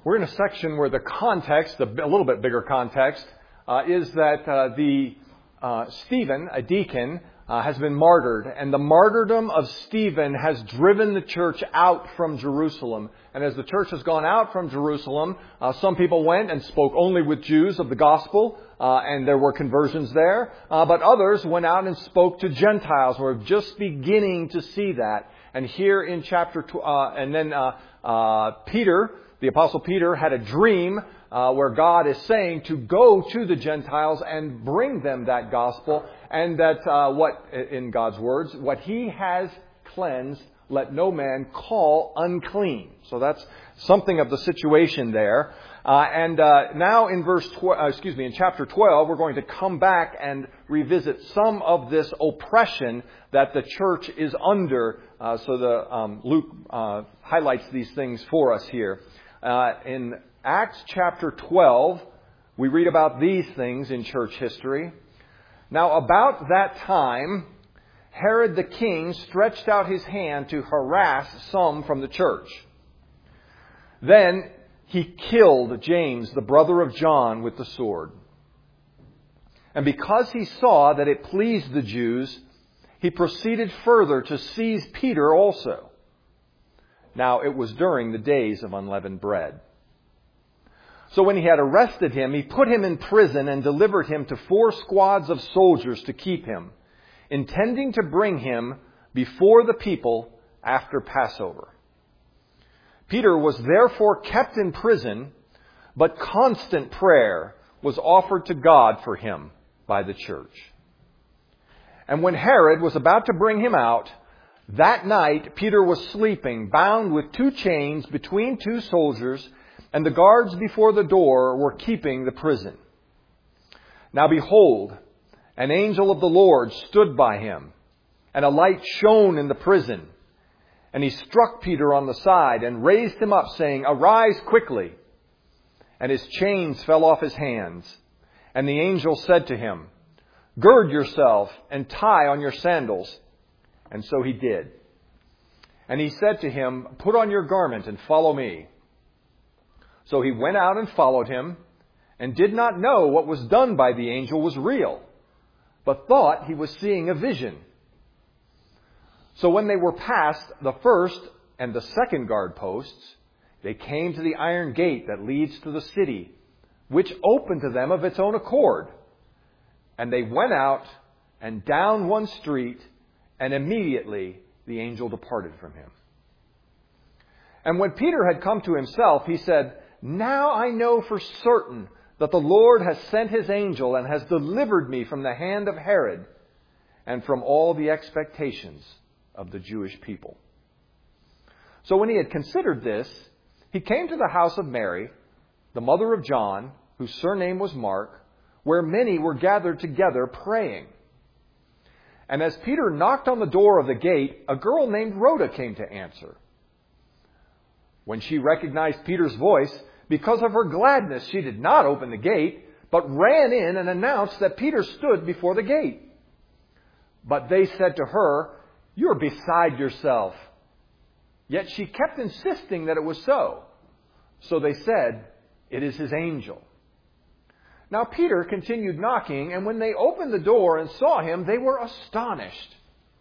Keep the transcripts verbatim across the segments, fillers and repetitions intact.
We're in a section where the context, a little bit bigger context, uh, is that uh, the uh, Stephen, a deacon, uh, has been martyred. And the martyrdom of Stephen has driven the church out from Jerusalem. And as the church has gone out from Jerusalem, uh, some people went and spoke only with Jews of the gospel. Uh, and there were conversions there. Uh, but others went out and spoke to Gentiles. We're just beginning to see that. And here in chapter, tw- uh, and then uh, uh, Peter, the Apostle Peter, had a dream uh, where God is saying to go to the Gentiles and bring them that gospel, and that uh, what, in God's words, what He has cleansed, let no man call unclean. So that's something of the situation there. Uh, and uh, now in verse, tw- uh, excuse me, in chapter twelve, we're going to come back and revisit some of this oppression that the church is under. Uh, so the um, Luke uh, highlights these things for us here. Uh, in Acts chapter twelve, we read about these things in church history. Now, about that time, Herod the king stretched out his hand to harass some from the church. Then he killed James, the brother of John, with the sword. And because he saw that it pleased the Jews, he proceeded further to seize Peter also. Now it was during the days of unleavened bread. So when he had arrested him, he put him in prison and delivered him to four squads of soldiers to keep him, intending to bring him before the people after Passover. Peter was therefore kept in prison, but constant prayer was offered to God for him by the church. And when Herod was about to bring him out, that night Peter was sleeping, bound with two chains between two soldiers, and the guards before the door were keeping the prison. Now behold, an angel of the Lord stood by him, and a light shone in the prison. And he struck Peter on the side and raised him up, saying, "Arise quickly." And his chains fell off his hands. And the angel said to him, "Gird yourself and tie on your sandals." And so he did. And he said to him, "Put on your garment and follow me." So he went out and followed him, and did not know what was done by the angel was real, but thought he was seeing a vision. So when they were past the first and the second guard posts, they came to the iron gate that leads to the city, which opened to them of its own accord. And they went out and down one street, and immediately the angel departed from him. And when Peter had come to himself, he said, "Now I know for certain that the Lord has sent His angel and has delivered me from the hand of Herod and from all the expectations of the Jewish people." So when he had considered this, he came to the house of Mary, the mother of John, whose surname was Mark, where many were gathered together praying. And as Peter knocked on the door of the gate, a girl named Rhoda came to answer. When she recognized Peter's voice, because of her gladness, she did not open the gate, but ran in and announced that Peter stood before the gate. But they said to her, "You're beside yourself." Yet she kept insisting that it was so. So they said, "It is his angel." Now Peter continued knocking, and when they opened the door and saw him, they were astonished.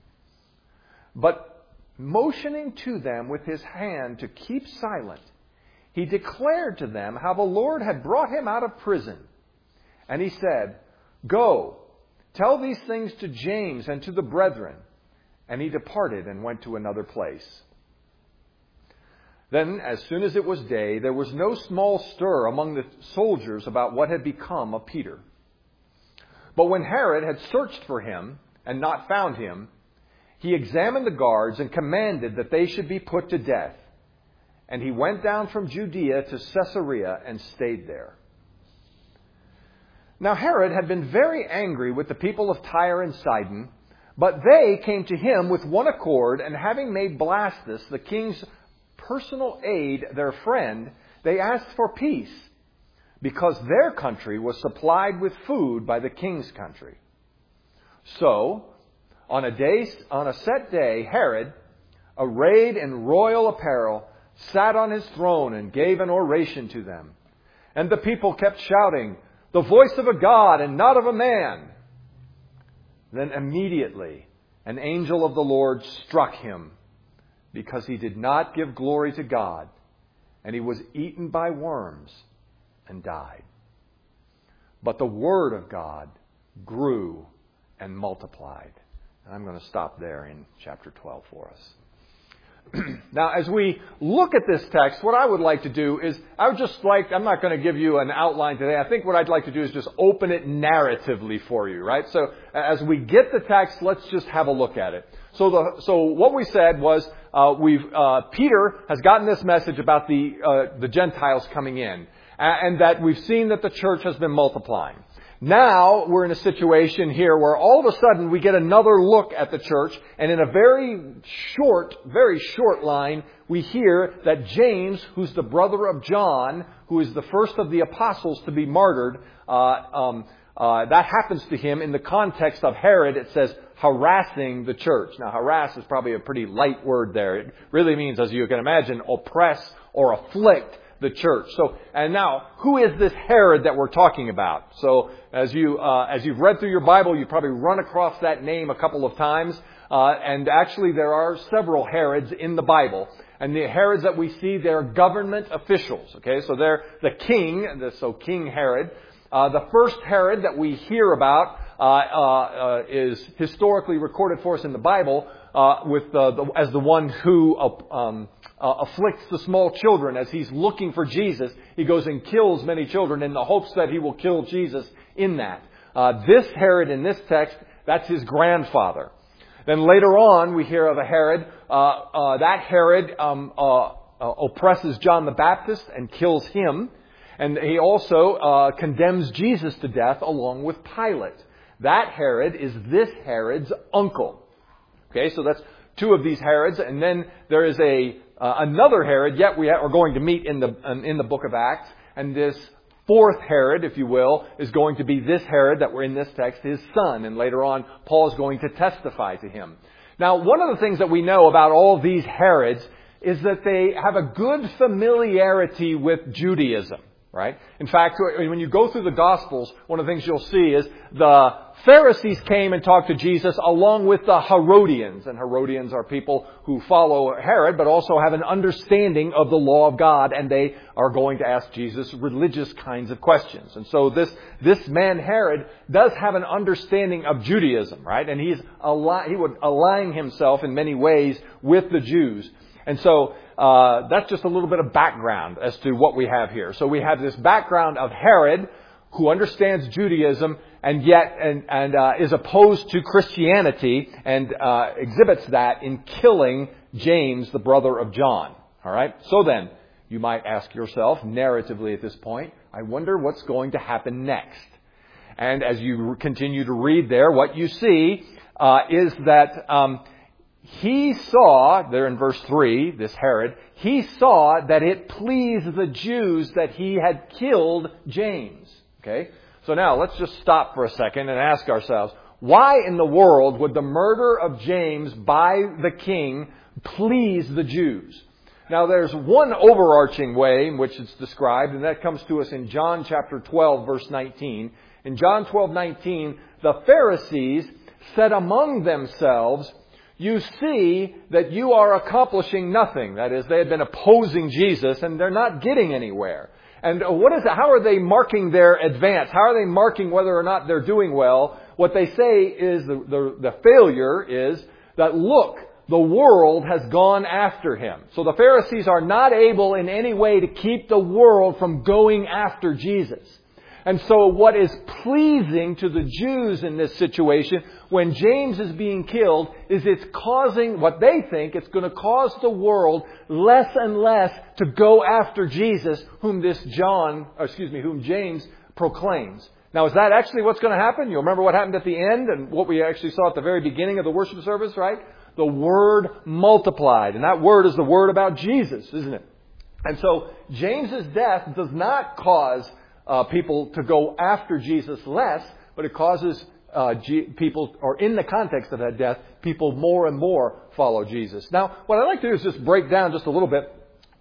But motioning to them with his hand to keep silent, he declared to them how the Lord had brought him out of prison. And he said, "Go, tell these things to James and to the brethren." And he departed and went to another place. Then, as soon as it was day, there was no small stir among the soldiers about what had become of Peter. But when Herod had searched for him and not found him, he examined the guards and commanded that they should be put to death. And he went down from Judea to Caesarea and stayed there. Now Herod had been very angry with the people of Tyre and Sidon, but they came to him with one accord, and having made Blastus, the king's personal aide, their friend, they asked for peace, because their country was supplied with food by the king's country. So, on a day, on a set day, Herod, arrayed in royal apparel, sat on his throne and gave an oration to them. And the people kept shouting, "The voice of a God and not of a man." Then immediately an angel of the Lord struck him, because he did not give glory to God, and he was eaten by worms and died. But the word of God grew and multiplied. And I'm going to stop there in chapter twelve for us. Now, as we look at this text, what I would like to do is, I would just like, I'm not going to give you an outline today. I think what I'd like to do is just open it narratively for you, right? So, as we get the text, let's just have a look at it. So, the, so what we said was, uh, we've, uh, Peter has gotten this message about the, uh, the Gentiles coming in, and that we've seen that the church has been multiplying. Now we're in a situation here where all of a sudden we get another look at the church, and in a very short, very short line, we hear that James, who's the brother of John, who is the first of the apostles to be martyred, uh, um, uh, that happens to him in the context of Herod. It says harassing the church. Now, harass is probably a pretty light word there. It really means, as you can imagine, oppress or afflict the church. So, and now, who is this Herod that we're talking about? So, as you uh, as you've read through your Bible, you've probably run across that name a couple of times. Uh, and actually, there are several Herods in the Bible. And the Herods that we see, they're government officials. Okay, so they're the king. So, King Herod. Uh, the first Herod that we hear about uh, uh, uh, is historically recorded for us in the Bible uh, with uh, the, as the one who uh, um, uh, afflicts the small children. As he's looking for Jesus, he goes and kills many children in the hopes that he will kill Jesus in that. Uh, this Herod in this text, that's his grandfather. Then later on, we hear of a Herod. Uh, uh, that Herod um, uh, uh, oppresses John the Baptist and kills him. And he also uh, condemns Jesus to death along with Pilate. That Herod is this Herod's uncle. Okay, so that's two of these Herods. And then there is a uh, another Herod yet we are going to meet in the in the book of Acts. And this fourth Herod, if you will, is going to be this Herod that we're in this text, his son. And later on, Paul is going to testify to him. Now, one of the things that we know about all these Herods is that they have a good familiarity with Judaism. Right? In fact, when you go through the Gospels, one of the things you'll see is the Pharisees came and talked to Jesus along with the Herodians. And Herodians are people who follow Herod, but also have an understanding of the law of God. And they are going to ask Jesus religious kinds of questions. And so this, this man Herod does have an understanding of Judaism, right? And he's he would align himself in many ways with the Jews. And so uh, that's just a little bit of background as to what we have here. So we have this background of Herod, who understands Judaism and yet and, and uh, is opposed to Christianity and uh, exhibits that in killing James, the brother of John. All right. So then, you might ask yourself, narratively at this point, I wonder what's going to happen next. And as you continue to read there, what you see uh, is that Um, He saw, there in verse three, this Herod, he saw that it pleased the Jews that he had killed James. Okay? So now let's just stop for a second and ask ourselves, why in the world would the murder of James by the king please the Jews? Now there's one overarching way in which it's described, and that comes to us in John chapter twelve, verse nineteen. In John twelve, nineteen, the Pharisees said among themselves, "You see that you are accomplishing nothing." That is, they had been opposing Jesus and they're not getting anywhere. And what is it? How are they marking their advance? How are they marking whether or not they're doing well? What they say is the, the, the failure is that, look, the world has gone after him. So the Pharisees are not able in any way to keep the world from going after Jesus. And so what is pleasing to the Jews in this situation, when James is being killed, is it's causing, what they think, it's going to cause the world less and less to go after Jesus, whom this John, or excuse me, whom James proclaims. Now, is that actually what's going to happen? You remember what happened at the end and what we actually saw at the very beginning of the worship service, right? The Word multiplied. And that Word is the Word about Jesus, isn't it? And so James's death does not cause Uh, people to go after Jesus less, but it causes uh, G- people, or in the context of that death, people more and more follow Jesus. Now, what I'd like to do is just break down just a little bit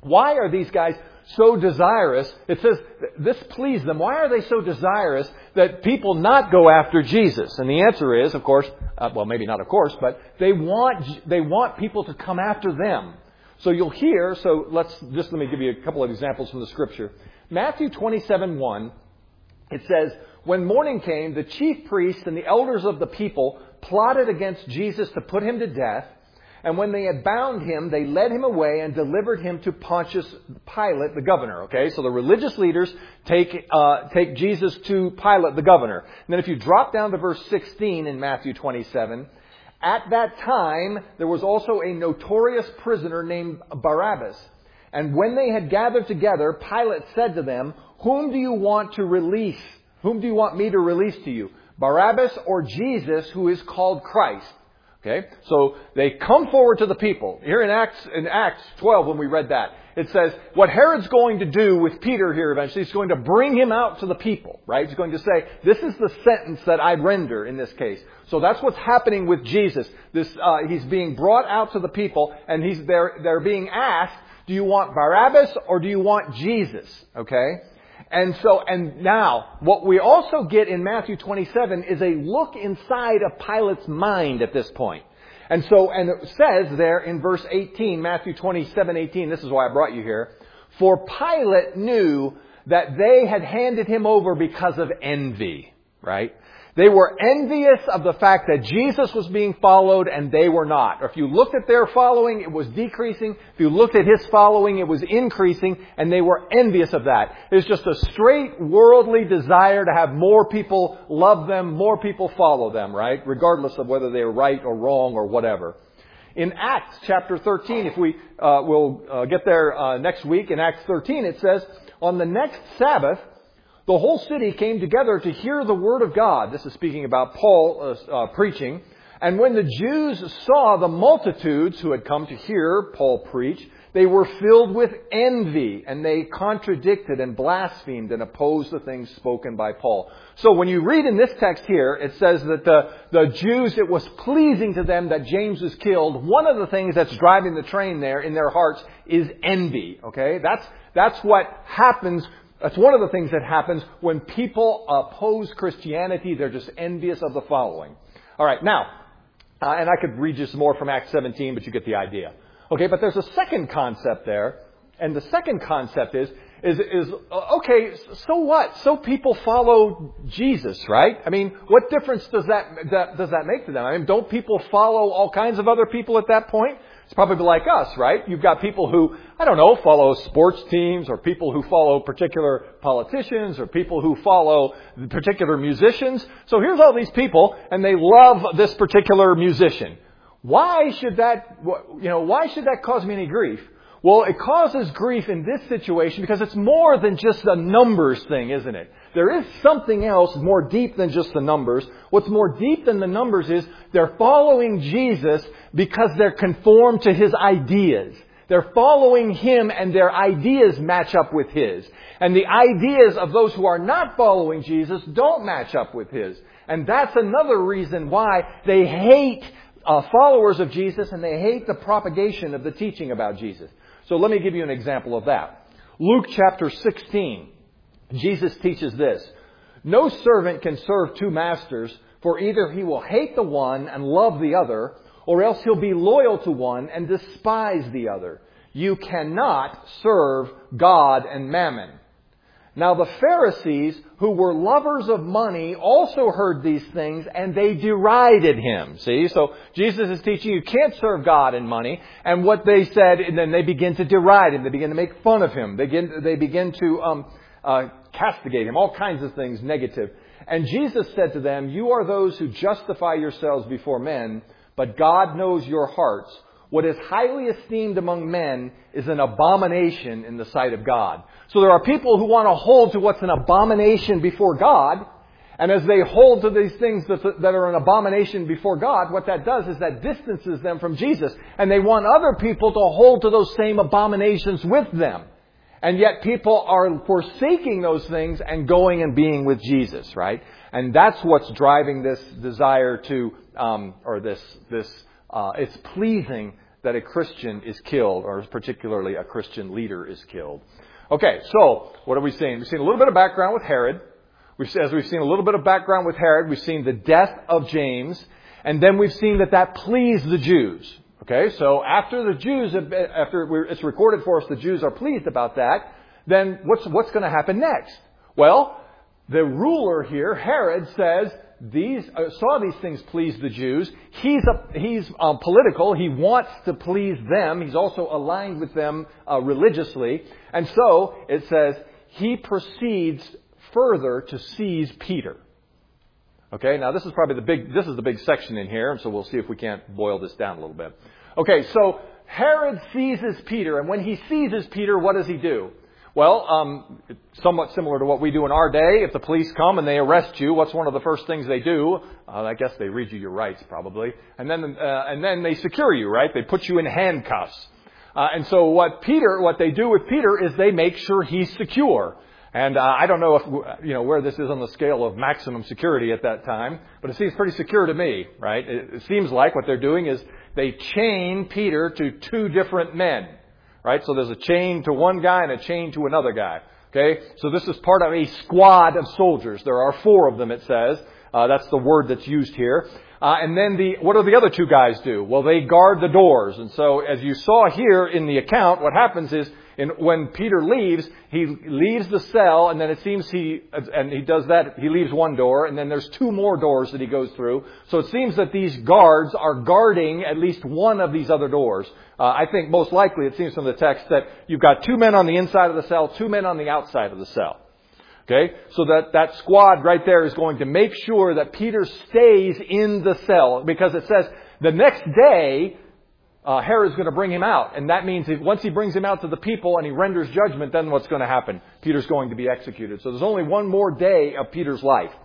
Why are these guys so desirous? It says this pleased them. Why are they so desirous that people not go after Jesus? And the answer is, of course, uh, well, maybe not of course, but they want they want people to come after them. So you'll hear, so let's just let me give you a couple of examples from the Scripture. Matthew twenty-seven one, it says, when morning came, the chief priests and the elders of the people plotted against Jesus to put him to death. And when they had bound him, they led him away and delivered him to Pontius Pilate, the governor. Okay, so the religious leaders take uh, take Jesus to Pilate, the governor. And then if you drop down to verse sixteen in Matthew twenty-seven, at that time there was also a notorious prisoner named Barabbas. And when they had gathered together, Pilate said to them, "Whom do you want to release? Whom do you want me to release to you? Barabbas or Jesus, who is called Christ?" Okay, so they come forward to the people. Here in Acts, in Acts twelve, when we read that, it says what Herod's going to do with Peter here eventually, he's going to bring him out to the people, right? He's going to say, this is the sentence that I render in this case. So that's what's happening with Jesus. This, uh, he's being brought out to the people, and he's they're, they're being asked, do you want Barabbas or do you want Jesus? Okay? And so, and now, what we also get in Matthew twenty-seven is a look inside of Pilate's mind at this point. And so, and it says there in verse eighteen, Matthew twenty-seven eighteen, this is why I brought you here, for Pilate knew that they had handed him over because of envy, right? They were envious of the fact that Jesus was being followed and they were not. Or if you looked at their following, it was decreasing. If you looked at his following, it was increasing. And they were envious of that. It's just a straight worldly desire to have more people love them, more people follow them, right? Regardless of whether they're right or wrong or whatever. In Acts chapter thirteen, if we uh, will uh, get there uh, next week, in Acts thirteen it says, on the next Sabbath, the whole city came together to hear the word of God. This is speaking about Paul uh, uh, preaching. And when the Jews saw the multitudes who had come to hear Paul preach, they were filled with envy, and they contradicted and blasphemed and opposed the things spoken by Paul. So when you read in this text here, it says that the, the Jews, it was pleasing to them that James was killed. One of the things that's driving the train there in their hearts is envy. Okay, that's that's what happens. That's one of the things that happens when people oppose Christianity. They're just envious of the following. All right, now, uh, and I could read you some more from Acts seventeen, but you get the idea. Okay, but there's a second concept there, and the second concept is, is, is uh, okay, so what? So people follow Jesus, right? I mean, what difference does that, that does that make to them? I mean, don't people follow all kinds of other people at that point? It's probably like us, right? You've got people who, I don't know, follow sports teams, or people who follow particular politicians, or people who follow particular musicians. So here's all these people, and they love this particular musician. Why should that, you know, why should that cause me any grief? Well, it causes grief in this situation because it's more than just a numbers thing, isn't it? There is something else more deep than just the numbers. What's more deep than the numbers is they're following Jesus because they're conformed to His ideas. They're following Him and their ideas match up with His. And the ideas of those who are not following Jesus don't match up with His. And that's another reason why they hate uh, followers of Jesus, and they hate the propagation of the teaching about Jesus. So let me give you an example of that. Luke chapter sixteen. Jesus teaches this. No servant can serve two masters, for either he will hate the one and love the other, or else he'll be loyal to one and despise the other. You cannot serve God and mammon. Now the Pharisees, who were lovers of money, also heard these things, and they derided him. See, so Jesus is teaching you can't serve God and money. And what they said, and then they begin to deride him. They begin to make fun of him. They begin, they begin to um, uh, castigate him. All kinds of things negative. And Jesus said to them, you are those who justify yourselves before men, but God knows your hearts. What is highly esteemed among men is an abomination in the sight of God. So there are people who want to hold to what's an abomination before God. And as they hold to these things that, that are an abomination before God, what that does is that distances them from Jesus. And they want other people to hold to those same abominations with them. And yet people are forsaking those things and going and being with Jesus, right? And that's what's driving this desire to, um, or this, this, uh, it's pleasing that a Christian is killed, or particularly a Christian leader is killed. Okay, so what are we seeing? We've seen a little bit of background with Herod. We've, as we've seen a little bit of background with Herod, we've seen the death of James, and then we've seen that that pleased the Jews. Okay, so after the Jews, after it's recorded for us, the Jews are pleased about that, then what's, what's going to happen next? Well, the ruler here, Herod, says, these uh, saw these things please the Jews. He's a, he's uh, political. He wants to please them. He's also aligned with them uh, religiously. And so it says he proceeds further to seize Peter. Okay, now this is probably the big this is the big section in here, and so we'll see if we can't boil this down a little bit. Okay, so Herod seizes Peter, and when he seizes Peter, what does he do? Well, um, somewhat similar to what we do in our day. If the police come and they arrest you, what's one of the first things they do? Uh, I guess they read you your rights, probably, and then uh, and then they secure you, right? They put you in handcuffs. Uh, and so what Peter, what they do with Peter is they make sure he's secure. And uh, I don't know if you know where this is on the scale of maximum security at that time, but it seems pretty secure to me, right? It, it seems like what they're doing is they chain Peter to two different men. Right? So there's a chain to one guy and a chain to another guy. Okay? So this is part of a squad of soldiers. There are four of them, it says. Uh, that's the word that's used here. Uh, and then the, what do the other two guys do? Well, they guard the doors. And so as you saw here in the account, what happens is in, when Peter leaves, he leaves the cell, and then it seems he, and he does that, he leaves one door, and then there's two more doors that he goes through. So it seems that these guards are guarding at least one of these other doors. Uh, I think most likely, it seems from the text, that you've got two men on the inside of the cell, two men on the outside of the cell. Okay? So that, that squad right there is going to make sure that Peter stays in the cell, because it says the next day, Uh, Herod's going to bring him out. And that means if, once he brings him out to the people and he renders judgment, then what's going to happen? Peter's going to be executed. So there's only one more day of Peter's life.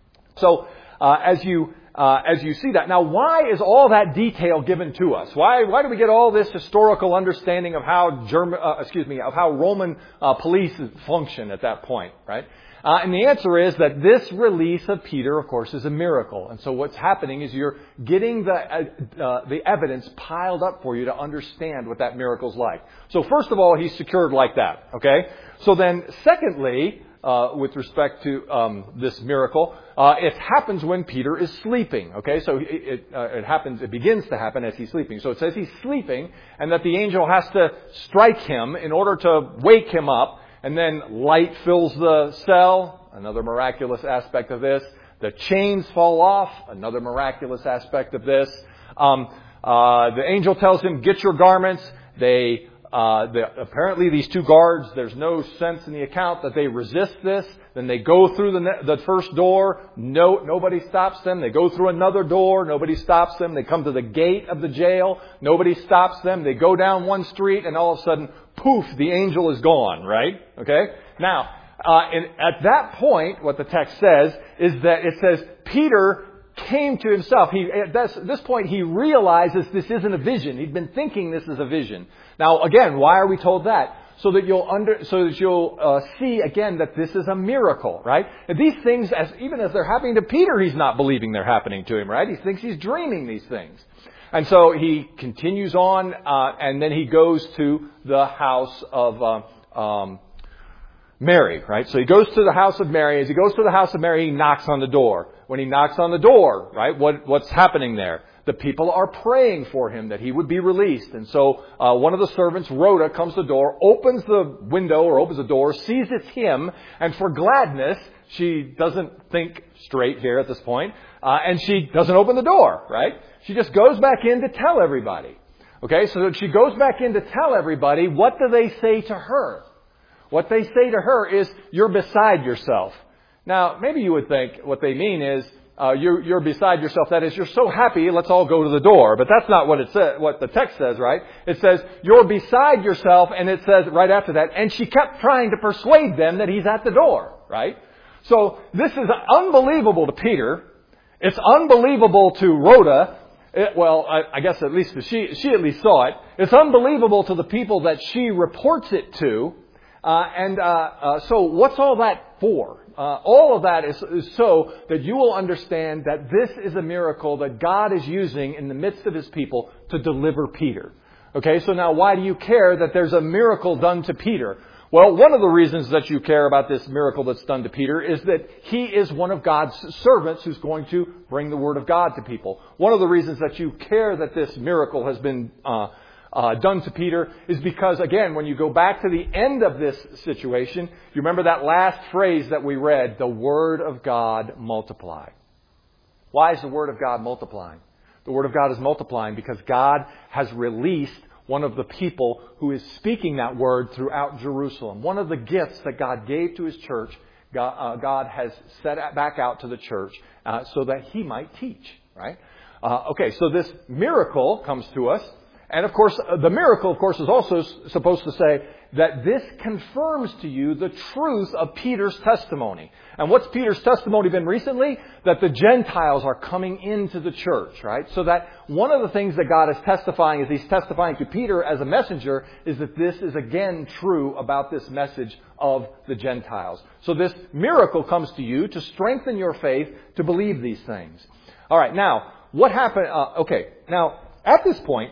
So uh, as you uh, as you see that. Now, why is all that detail given to us? Why why do we get all this historical understanding of how German, uh, excuse me, of how Roman uh, police function at that point, right? Uh, and the answer is that this release of Peter, of course, is a miracle. And so what's happening is you're getting the uh, uh, the evidence piled up for you to understand what that miracle's like. So first of all, he's secured like that. Okay. So then, secondly, uh, with respect to um, this miracle, uh, it happens when Peter is sleeping. Okay. So it it, uh, it happens. It begins to happen as he's sleeping. So it says he's sleeping, and that the angel has to strike him in order to wake him up. And then light fills the cell, another miraculous aspect of this. The chains fall off, another miraculous aspect of this. Um, uh, the angel tells him, get your garments. They, uh, the, apparently these two guards, there's no sense in the account that they resist this. Then they go through the, ne- the first door. No, nobody stops them. They go through another door. Nobody stops them. They come to the gate of the jail. Nobody stops them. They go down one street, and all of a sudden, poof, the angel is gone, right? Okay? Now, uh, and at that point, what the text says is that it says Peter came to himself. He, at this, this point, he realizes this isn't a vision. He'd been thinking this is a vision. Now, again, why are we told that? So that you'll under, so that you'll uh, see again that this is a miracle, right? And these things, as even as they're happening to Peter, he's not believing they're happening to him, right? He thinks he's dreaming these things. And so he continues on, uh, and then he goes to the house of uh, um, Mary, right? So he goes to the house of Mary. As he goes to the house of Mary, he knocks on the door. When he knocks on the door, right, what, what's happening there? The people are praying for him that he would be released. And so uh, one of the servants, Rhoda, comes to the door, opens the window or opens the door, sees it's him, and for gladness, she doesn't think straight here at this point, uh, and she doesn't open the door, right? She just goes back in to tell everybody. Okay, so she goes back in to tell everybody. What do they say to her? What they say to her is, you're beside yourself. Now, maybe you would think what they mean is, uh, you're, you're beside yourself. That is, you're so happy, let's all go to the door. But that's not what it says, what the text says, right? It says, you're beside yourself, and it says right after that, and she kept trying to persuade them that he's at the door, right? So this is unbelievable to Peter. It's unbelievable to Rhoda. It, well, I, I guess at least she, she at least saw it. It's unbelievable to the people that she reports it to. Uh, and uh, uh, so what's all that for? Uh, all of that is, is so that you will understand that this is a miracle that God is using in the midst of His people to deliver Peter. Okay, so now why do you care that there's a miracle done to Peter? Well, one of the reasons that you care about this miracle that's done to Peter is that he is one of God's servants who's going to bring the Word of God to people. One of the reasons that you care that this miracle has been uh, uh, done to Peter is because, again, when you go back to the end of this situation, you remember that last phrase that we read, the Word of God multiplied. Why is the Word of God multiplying? The Word of God is multiplying because God has released one of the people who is speaking that Word throughout Jerusalem. One of the gifts that God gave to His church, God, uh, God has set back out to the church uh, so that He might teach, right? Uh, okay, so this miracle comes to us. And of course, the miracle, of course, is also supposed to say that this confirms to you the truth of Peter's testimony. And what's Peter's testimony been recently? That the Gentiles are coming into the church, right? So that one of the things that God is testifying, as He's testifying to Peter as a messenger, is that this is again true about this message of the Gentiles. So this miracle comes to you to strengthen your faith to believe these things. All right, now, what happened? Uh, okay, now, at this point,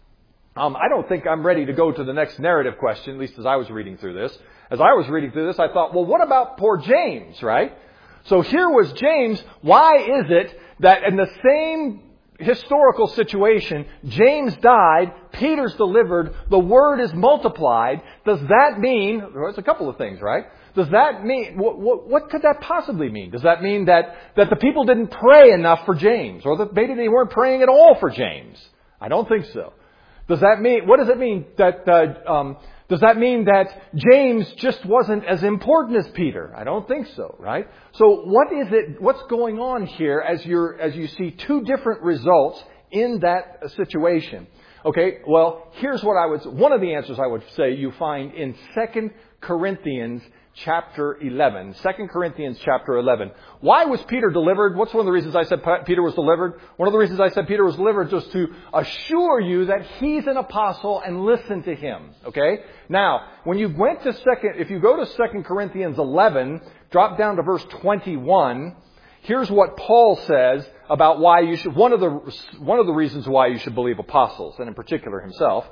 Um, I don't think I'm ready to go to the next narrative question, at least as I was reading through this. As I was reading through this, I thought, well, what about poor James, right? So here was James. Why is it that in the same historical situation, James died, Peter's delivered, the Word is multiplied? Does that mean, well, it's a couple of things, right? Does that mean, what, what, what could that possibly mean? Does that mean that, that the people didn't pray enough for James? Or that maybe they weren't praying at all for James? I don't think so. Does that mean, what does it mean that, uh, um, does that mean that James just wasn't as important as Peter? I don't think so, right? So what is it, what's going on here as you're, as you see two different results in that situation? Okay, well, here's what I would, one of the answers I would say you find in Second Corinthians chapter eleven. Second Corinthians chapter eleven. Why was Peter delivered? What's one of the reasons I said Peter was delivered? One of the reasons I said Peter was delivered was to assure you that he's an apostle and listen to him. Okay? Now, when you went to second, if you go to Second Corinthians eleven, drop down to verse twenty-one, here's what Paul says about why you should, one of the, one of the reasons why you should believe apostles, and in particular himself.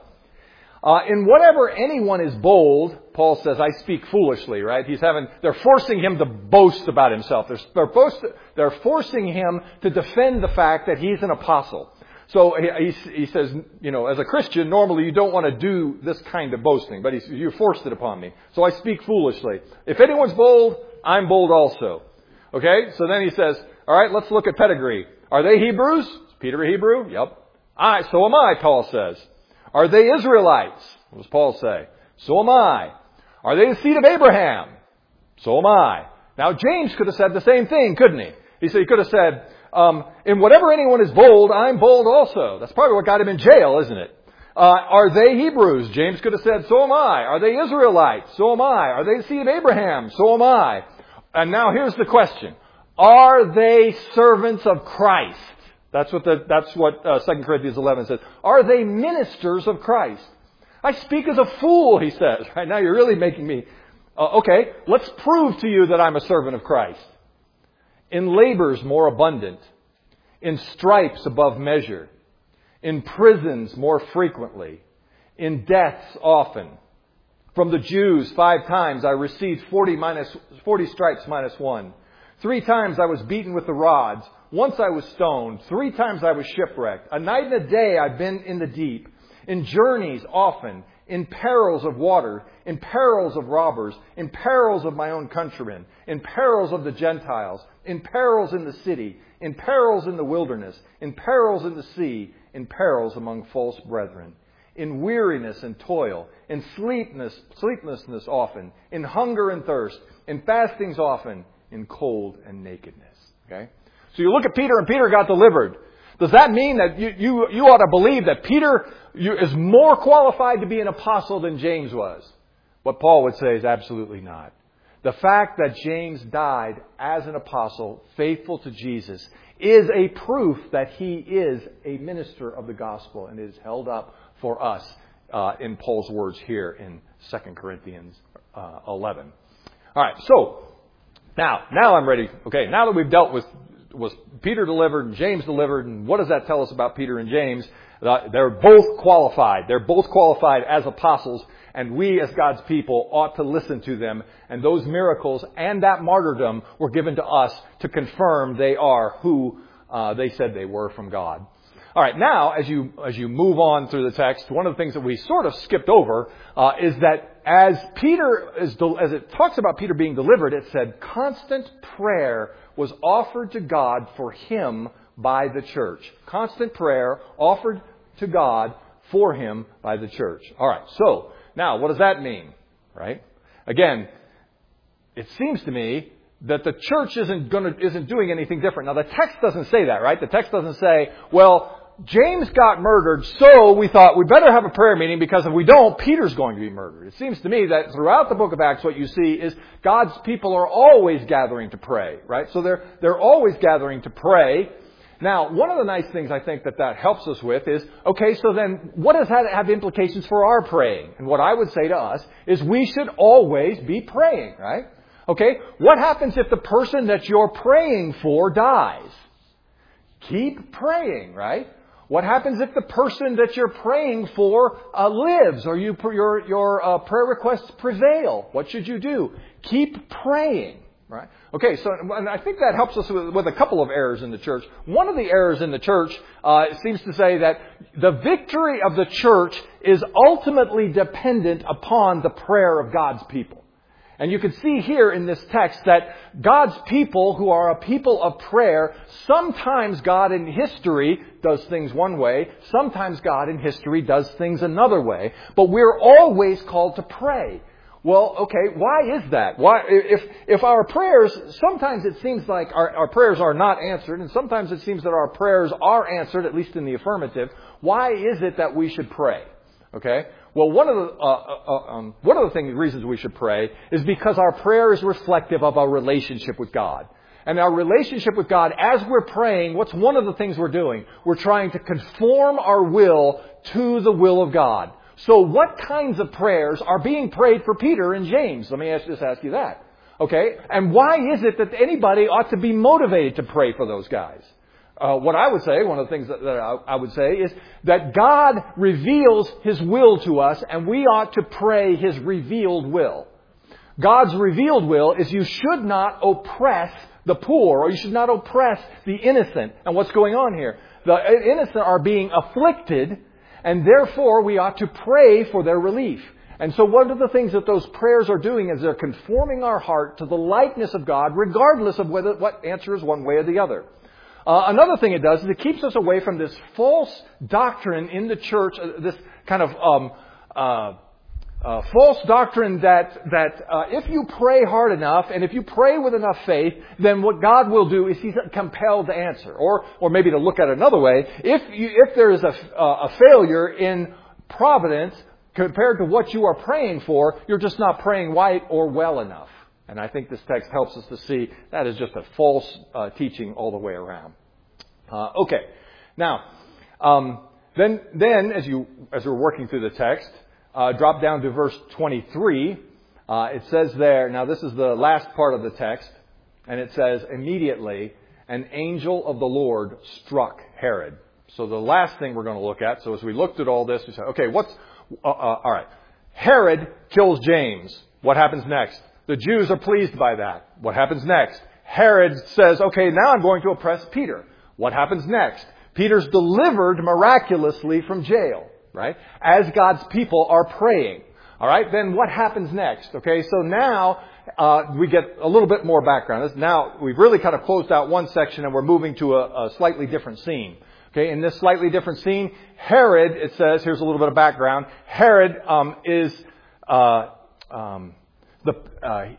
Uh, in whatever anyone is bold, Paul says, I speak foolishly, right? He's having, they're forcing him to boast about himself. They're, they're, boast, they're forcing him to defend the fact that he's an apostle. So he, he says, you know, as a Christian, normally you don't want to do this kind of boasting, but he's, you forced it upon me. So I speak foolishly. If anyone's bold, I'm bold also. Okay? So then he says, all right, let's look at pedigree. Are they Hebrews? Is Peter a Hebrew? Yep. I, so am I, Paul says. Are they Israelites? What does Paul say? So am I. Are they the seed of Abraham? So am I. Now, James could have said the same thing, couldn't he? He said, he could have said, um, in whatever anyone is bold, I'm bold also. That's probably what got him in jail, isn't it? Uh, are they Hebrews? James could have said, so am I. Are they Israelites? So am I. Are they the seed of Abraham? So am I. And now here's the question. Are they servants of Christ? That's what the, that's what uh, Second Corinthians eleven says. Are they ministers of Christ? I speak as a fool, he says. Right now you're really making me... Uh, okay, let's prove to you that I'm a servant of Christ. In labors more abundant. In stripes above measure. In prisons more frequently. In deaths often. From the Jews five times I received forty, minus, forty stripes minus one. Three times I was beaten with the rods. Once I was stoned. Three times I was shipwrecked. A night and a day I've been in the deep. In journeys often. In perils of water. In perils of robbers. In perils of my own countrymen. In perils of the Gentiles. In perils in the city. In perils in the wilderness. In perils in the sea. In perils among false brethren. In weariness and toil. In sleeplessness, sleeplessness often. In hunger and thirst. In fastings often. In cold and nakedness. Okay? So you look at Peter, and Peter got delivered. Does that mean that you, you, you ought to believe that Peter you, is more qualified to be an apostle than James was? What Paul would say is absolutely not. The fact that James died as an apostle, faithful to Jesus, is a proof that he is a minister of the gospel, and it is held up for us uh, in Paul's words here in Second Corinthians uh, eleven. All right, so now, now I'm ready. Okay, now that we've dealt with was Peter delivered and James delivered? And what does that tell us about Peter and James? Uh, they're both qualified. They're both qualified as apostles. And we as God's people ought to listen to them. And those miracles and that martyrdom were given to us to confirm they are who uh, they said they were from God. All right, now as you as you move on through the text, one of the things that we sort of skipped over uh, is that as Peter, as, as it talks about Peter being delivered, it said constant prayer was offered to God for him by the church. Constant prayer offered to God for him by the church. All right, so now what does that mean, right? Again, it seems to me that the church isn't going to, isn't doing anything different. Now, the text doesn't say that, right? The text doesn't say, well, James got murdered, so we thought we better have a prayer meeting because if we don't, Peter's going to be murdered. It seems to me that throughout the book of Acts, what you see is God's people are always gathering to pray, right? So they're, they're always gathering to pray. Now, one of the nice things I think that that helps us with is, okay, so then what does that have implications for our praying? And what I would say to us is we should always be praying, right? Okay, what happens if the person that you're praying for dies? Keep praying, right? What happens if the person that you're praying for uh, lives or you, your, your uh, prayer requests prevail? What should you do? Keep praying, right? Okay, so and I think that helps us with, with a couple of errors in the church. One of the errors in the church uh, seems to say that the victory of the church is ultimately dependent upon the prayer of God's people. And you can see here in this text that God's people, who are a people of prayer, sometimes God in history does things one way, sometimes God in history does things another way, but we're always called to pray. Well, okay, why is that? Why, if if our prayers, sometimes it seems like our, our prayers are not answered, and sometimes it seems that our prayers are answered, at least in the affirmative, why is it that we should pray? Okay? Well, one of the uh, uh, um, one of the things, reasons we should pray is because our prayer is reflective of our relationship with God. And our relationship with God, as we're praying, what's one of the things we're doing? We're trying to conform our will to the will of God. So what kinds of prayers are being prayed for Peter and James? Let me ask, just ask you that. Okay? And why is it that anybody ought to be motivated to pray for those guys? Uh, what I would say, one of the things that, that I, I would say is that God reveals His will to us and we ought to pray His revealed will. God's revealed will is you should not oppress the poor or you should not oppress the innocent. And what's going on here? The innocent are being afflicted and therefore we ought to pray for their relief. And so one of the things that those prayers are doing is they're conforming our heart to the likeness of God regardless of whether what answer is one way or the other. Uh, another thing it does is it keeps us away from this false doctrine in the church, uh, this kind of um, uh, uh, false doctrine that that uh, if you pray hard enough and if you pray with enough faith, then what God will do is He's compelled to answer. Or, or maybe to look at it another way, if you, if there is a, uh, a failure in providence compared to what you are praying for, you're just not praying right or well enough. And I think this text helps us to see that is just a false uh, teaching all the way around. Uh, okay, now um, then, then as you as we're working through the text, uh, drop down to verse twenty-three. Uh, it says there. Now this is the last part of the text, and it says immediately an angel of the Lord struck Herod. So the last thing we're going to look at. So as we looked at all this, we said, okay, what's uh, uh, all right? Herod kills James. What happens next? The Jews are pleased by that. What happens next? Herod says, okay, now I'm going to oppress Peter. What happens next? Peter's delivered miraculously from jail, right? As God's people are praying. All right, then what happens next? Okay, so now uh, we get a little bit more background. Now we've really kind of closed out one section and we're moving to a, a slightly different scene. Okay, in this slightly different scene, Herod, it says, here's a little bit of background. Herod um, is... Uh, um, The, uh,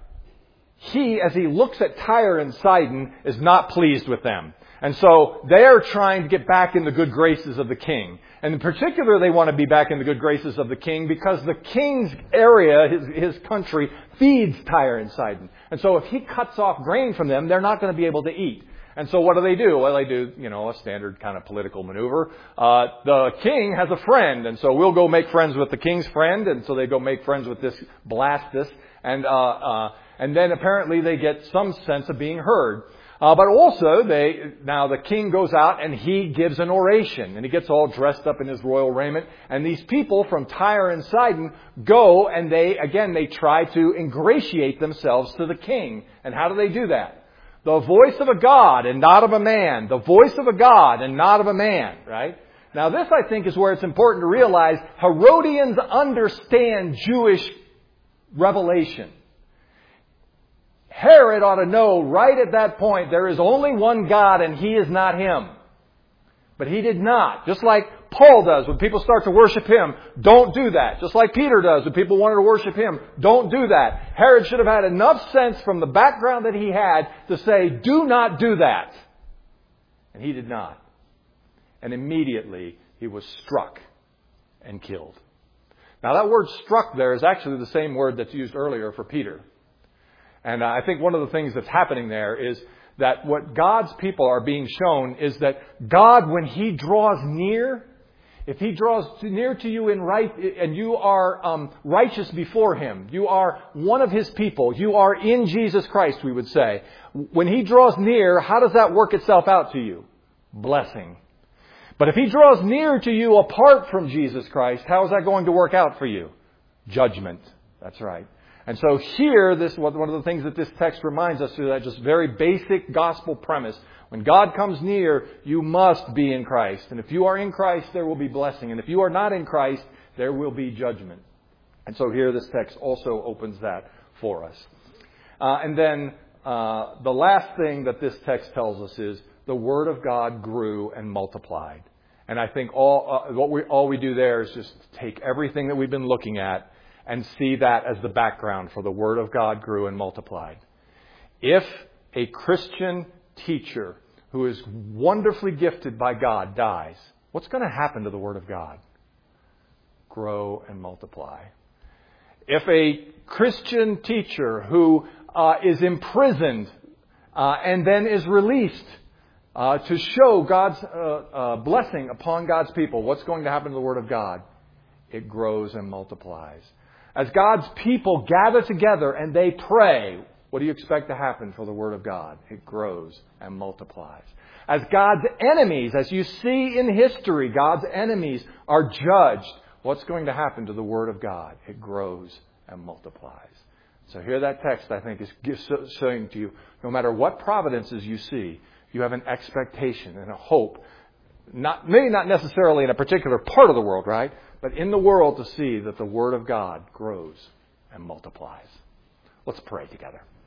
he, as he looks at Tyre and Sidon, is not pleased with them. And so they are trying to get back in the good graces of the king. And in particular, they want to be back in the good graces of the king because the king's area, his, his country, feeds Tyre and Sidon. And so if he cuts off grain from them, they're not going to be able to eat. And so what do they do? Well, they do, you know, a standard kind of political maneuver. Uh, the king has a friend, and so we'll go make friends with the king's friend. And so they go make friends with this Blastus. And uh, uh, and then apparently they get some sense of being heard. Uh, but also, they now the king goes out and he gives an oration. And he gets all dressed up in his royal raiment. And these people from Tyre and Sidon go and they, again, they try to ingratiate themselves to the king. And how do they do that? The voice of a God and not of a man. The voice of a God and not of a man, right? Now this, I think, is where it's important to realize Herodians understand Jewish revelation. Herod ought to know right at that point there is only one God and He is not Him. But he did not. Just like Paul does when people start to worship him, don't do that. Just like Peter does when people wanted to worship him, don't do that. Herod should have had enough sense from the background that he had to say, do not do that. And he did not. And immediately he was struck and killed. Now that word struck there is actually the same word that's used earlier for Peter. And I think one of the things that's happening there is that what God's people are being shown is that God, when He draws near, if He draws near to you in right, and you are um, righteous before Him, you are one of His people, you are in Jesus Christ, we would say. When He draws near, how does that work itself out to you? Blessing. But if He draws near to you apart from Jesus Christ, how is that going to work out for you? Judgment. That's right. And so here, this one of the things that this text reminds us of, that just very basic gospel premise. When God comes near, you must be in Christ. And if you are in Christ, there will be blessing. And if you are not in Christ, there will be judgment. And so here this text also opens that for us. Uh, and then uh, the last thing that this text tells us is the Word of God grew and multiplied. And I think all uh, what we all we do there is just take everything that we've been looking at and see that as the background for the Word of God grew and multiplied. If a Christian teacher who is wonderfully gifted by God dies, what's going to happen to the Word of God? Grow and multiply. If a Christian teacher who uh, is imprisoned uh, and then is released uh, to show God's uh, uh, blessing upon God's people, what's going to happen to the Word of God? It grows and multiplies. As God's people gather together and they pray, what do you expect to happen for the Word of God? It grows and multiplies. As God's enemies, as you see in history, God's enemies are judged. What's going to happen to the Word of God? It grows and multiplies. So here that text, I think, is saying to you, no matter what providences you see, you have an expectation and a hope. Not, maybe not necessarily in a particular part of the world, right? But in the world to see that the Word of God grows and multiplies. Let's pray together.